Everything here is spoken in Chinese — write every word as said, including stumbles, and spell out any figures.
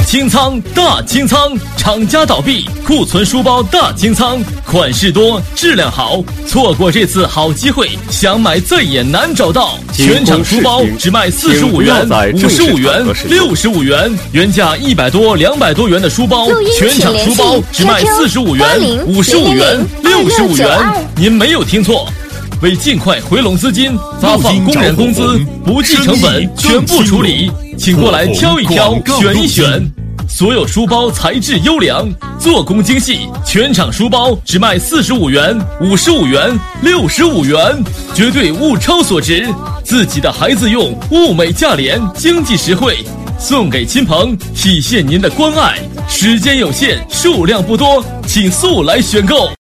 清仓大清仓，厂家倒闭，库存书包大清仓，款式多，质量好，错过这次好机会，想买再也难找到。全场书包只卖四十五元、五十五元、六十五元，原价一百多、两百多元的书包，全场书包只卖四十五元、五十五元、六十五元。您没有听错。为尽快回笼资金，发放工人工资，不计成本，全部处理，请过来挑一挑，选一选。所有书包材质优良，做工精细，全场书包只卖四十五元、五十五元、六十五元，绝对物超所值。自己的孩子用，物美价廉，经济实惠，送给亲朋，体现您的关爱。时间有限，数量不多，请速来选购。